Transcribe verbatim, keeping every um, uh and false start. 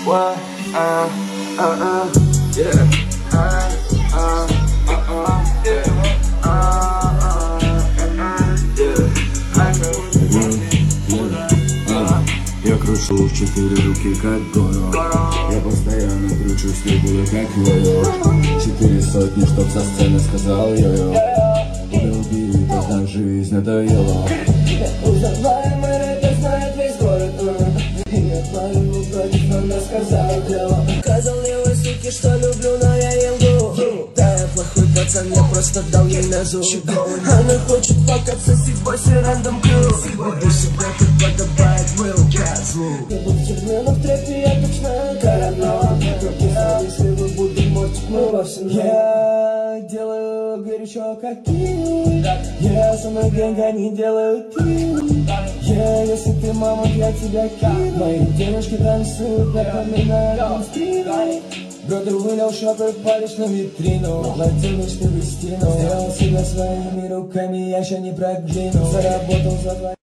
What? Uh, uh, uh, yeah. Uh, uh, uh, uh, yeah. Uh, uh, uh, yeah. I know. Я кручу в четыре руки, как город. Я постоянно кручу стебли, как йо-йо. Четыре сотни, чтоб со сцены сказал йо-йо. Долги, так жизнь надоела. Узнаваемый рэпер знает весь город. Я творю против, но мне сказал дело. Сказал левой суке, что люблю, но я ел гу. Да, я плохой пацан, я просто дал ей ножу. Она хочет покаться с босси рандом крю. Веду себя, как подобает Will Козлу. Я был в тюрьме, но в трэпе я точно корона. Если вы будете мортик, мы во всем. Я делаю горячо, как ты. Я со мной гэнг, они делают ты. Я, если ты мама, я тебя кину. Мои девушки танцуют, напоминают инстрину. Бродер вылил шопер, палишь на витрину. Владимир, ты в стену. Сделал себя своими руками, я еще не продвинул. Заработал за два.